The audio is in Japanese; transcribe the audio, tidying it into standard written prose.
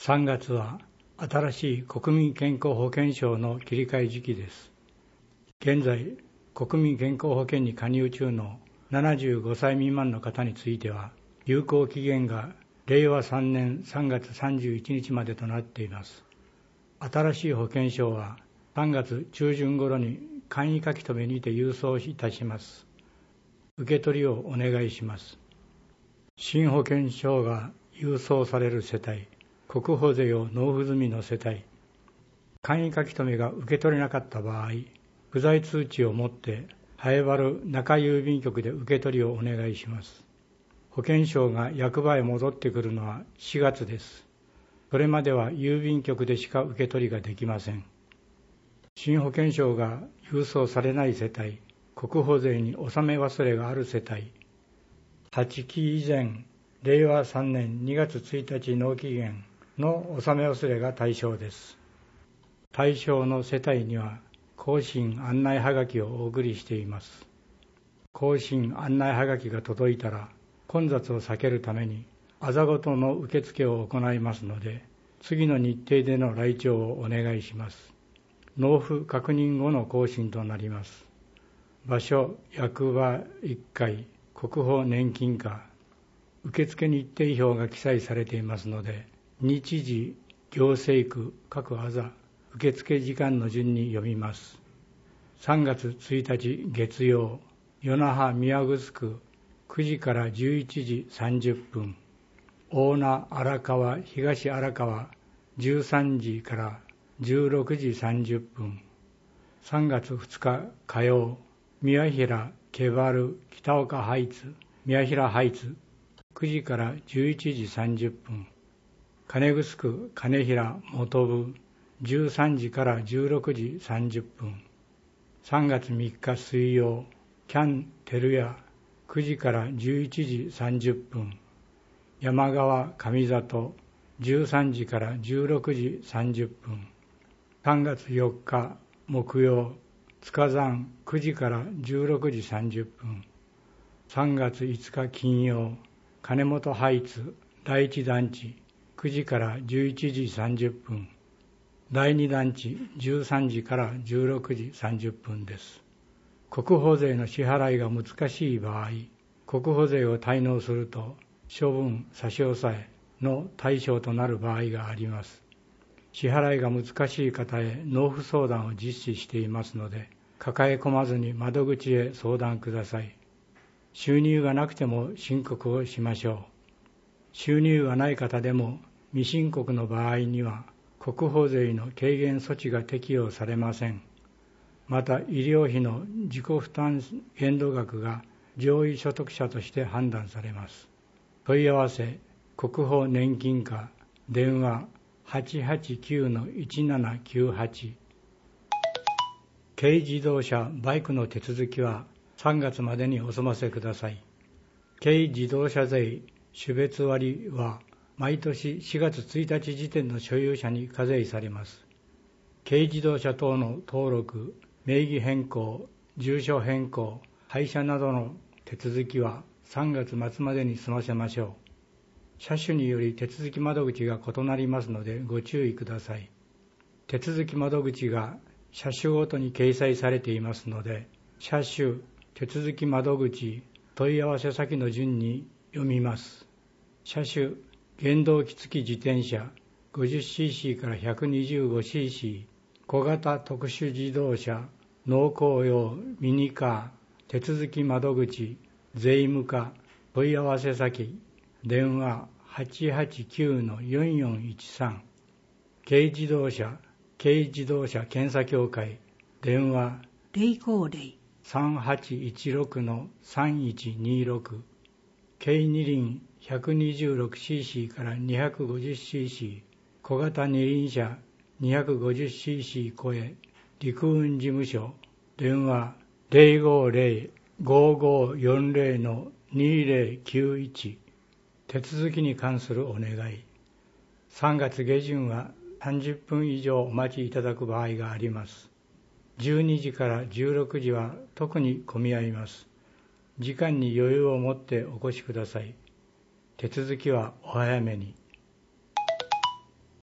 3月は新しい国民健康保険証の切り替え時期です。現在、国民健康保険に加入中の75歳未満の方については、有効期限が令和3年3月31日までとなっています。新しい保険証は3月中旬頃に簡易書留にて郵送いたします。受け取りをお願いします。新保険証が郵送される世帯、国保税を納付済みの世帯、簡易書留が受け取れなかった場合、不在通知を持って南原中郵便局で受け取りをお願いします。保険証が役場へ戻ってくるのは4月です。それまでは郵便局でしか受け取りができません。新保険証が郵送されない世帯、国保税に納め忘れがある世帯、8期以前、令和3年2月1日納期限の納め忘れが対象です。対象の世帯には更新案内はがきをお送りしています。更新案内はがきが届いたら、混雑を避けるためにあざごとの受付を行いますので、次の日程での来庁をお願いします。納付確認後の更新となります。場所、役場1階、国保年金課、受付日程表が記載されていますので、日時、行政区、各あざ、受付時間の順に読みます。3月1日月曜、与那覇宮城区9時から11時30分、大名荒川東荒川13時から16時30分、3月2日火曜、宮平ケバル北岡ハイツ宮平ハイツ9時から11時30分、金城区金平元部13時から16時30分、3月3日水曜、キャン照屋9時から11時30分、山川上里13時から16時30分、3月4日木曜、塚山9時から16時30分、3月5日金曜、金本ハイツ第1団地9時から11時30分、第2団地13時から16時30分です。国保税の支払いが難しい場合、国保税を滞納すると処分差し押さえの対象となる場合があります。支払いが難しい方へ納付相談を実施していますので、抱え込まずに窓口へ相談ください。収入がなくても申告をしましょう。収入がない方でも未申告の場合には国保税の軽減措置が適用されません。また医療費の自己負担限度額が上位所得者として判断されます。問い合わせ、国保年金課、電話 889-1798。軽自動車、バイクの手続きは3月までにお済ませください。軽自動車税種別割は毎年4月1日時点の所有者に課税されます。軽自動車等の登録、名義変更、住所変更、廃車などの手続きは3月末までに済ませましょう。車種により手続き窓口が異なりますのでご注意ください。手続き窓口が車種ごとに掲載されていますので、車種、手続き窓口、問い合わせ先の順に読みます。車種、原動機付き自転車 50cc から 125cc、小型特殊自動車、農耕用ミニカー、手続き窓口、税務課、問い合わせ先、電話 889-4413、軽自動車検査協会、電話 050-3816-3126、軽二輪 126cc から 250cc、小型二輪車 250cc 超え、陸運事務所、電話 050-5540-2091、手続きに関するお願い。3月下旬は30分以上お待ちいただく場合があります。12時から16時は特に混み合います。時間に余裕を持ってお越しください。手続きはお早めに。